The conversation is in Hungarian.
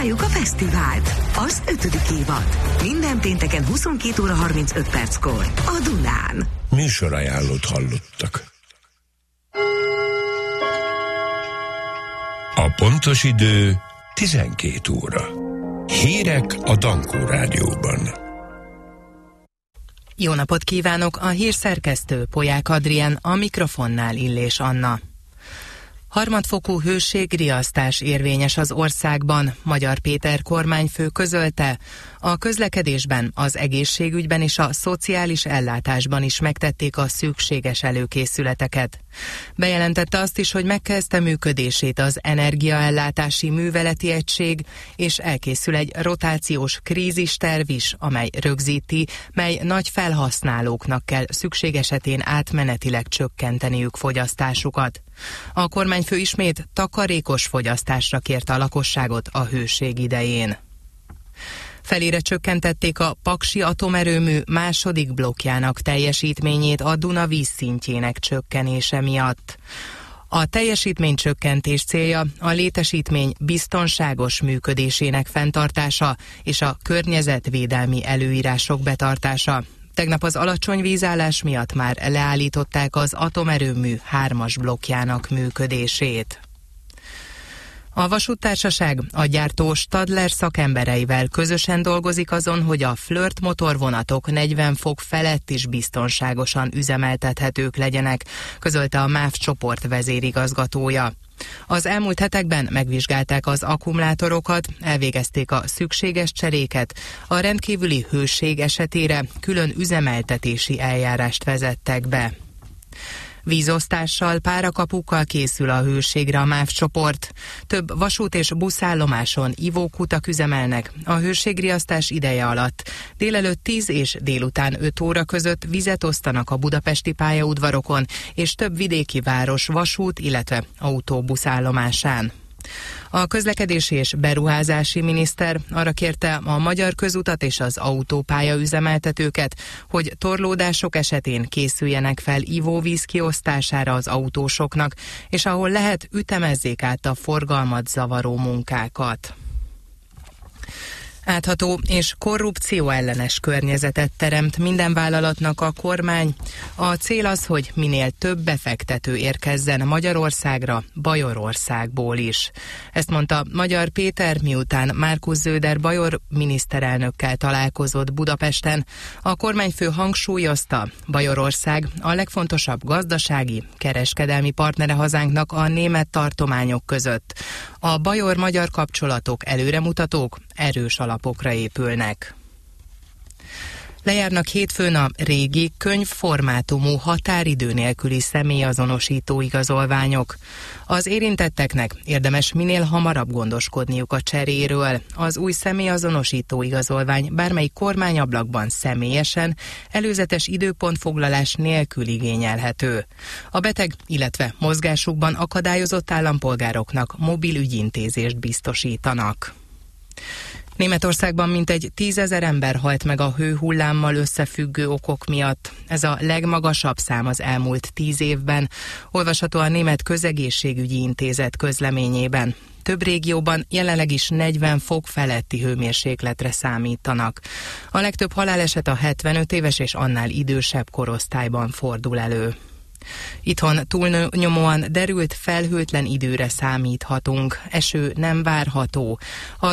Várjuk a fesztivált! Az 5. évad. Minden pénteken 22 óra 35 perckor a Dunán. Műsorajánlót hallottak. A pontos idő 12 óra. Hírek a Dankó Rádióban. Jó napot kívánok! A hírszerkesztő Polyák Adrien, a mikrofonnál Illés Anna. Harmadfokú hőségriasztás érvényes az országban, Magyar Péter kormányfő közölte. A közlekedésben, az egészségügyben és a szociális ellátásban is megtették a szükséges előkészületeket. Bejelentette azt is, hogy megkezdte működését az energiaellátási műveleti egység, és elkészül egy rotációs krízisterv is, amely rögzíti, mely nagy felhasználóknak kell szükség esetén átmenetileg csökkenteniük fogyasztásukat. A kormányfő ismét takarékos fogyasztásra kérte a lakosságot a hőség idején. Felére csökkentették a Paksi atomerőmű második blokkjának teljesítményét a Duna vízszintjének csökkenése miatt. A teljesítménycsökkentés célja a létesítmény biztonságos működésének fenntartása és a környezetvédelmi előírások betartása. Tegnap az alacsony vízállás miatt már leállították az atomerőmű 3-as blokkjának működését. A vasúttársaság a gyártó Stadler szakembereivel közösen dolgozik azon, hogy a Flirt motorvonatok 40 fok felett is biztonságosan üzemeltethetők legyenek, közölte a MÁV csoport vezérigazgatója. Az elmúlt hetekben megvizsgálták az akkumulátorokat, elvégezték a szükséges cseréket, a rendkívüli hőség esetére külön üzemeltetési eljárást vezettek be. Vízosztással, párakapukkal készül a hőségre a MÁV csoport. Több vasút- és buszállomáson ivókutak üzemelnek a hőségriasztás ideje alatt. Délelőtt 10 és délután 5 óra között vizet osztanak a budapesti pályaudvarokon és több vidéki város vasút, illetve autóbuszállomásán. A közlekedési és beruházási miniszter arra kérte a Magyar Közutat és az autópálya üzemeltetőket, hogy torlódások esetén készüljenek fel ivóvíz kiosztására az autósoknak, és ahol lehet, ütemezzék át a forgalmat zavaró munkákat. Átható és korrupció ellenes környezetet teremt minden vállalatnak a kormány. A cél az, hogy minél több befektető érkezzen Magyarországra, Bajorországból is. Ezt mondta Magyar Péter, miután Markus Söder bajor miniszterelnökkel találkozott Budapesten. A kormányfő hangsúlyozta, Bajorország a legfontosabb gazdasági, kereskedelmi partnere hazánknak a német tartományok között. A bajor-magyar kapcsolatok előremutatók, erős alapokra épülnek. Lejárnak hétfőn a régi könyvformátumú határidő nélküli személyazonosító igazolványok. Az érintetteknek érdemes minél hamarabb gondoskodniuk a cseréről. Az új személyazonosító igazolvány bármelyik kormányablakban személyesen, előzetes időpontfoglalás nélkül igényelhető. A beteg, illetve mozgásukban akadályozott állampolgároknak mobil ügyintézést biztosítanak. Németországban mintegy 10 000 ember halt meg a hőhullámmal összefüggő okok miatt. Ez a legmagasabb szám az elmúlt 10 évben, olvasható a Német Közegészségügyi Intézet közleményében. Több régióban jelenleg is 40 fok feletti hőmérsékletre számítanak. A legtöbb haláleset a 75 éves és annál idősebb korosztályban fordul elő. Itthon túlnyomóan derült, felhőtlen időre számíthatunk, eső nem várható.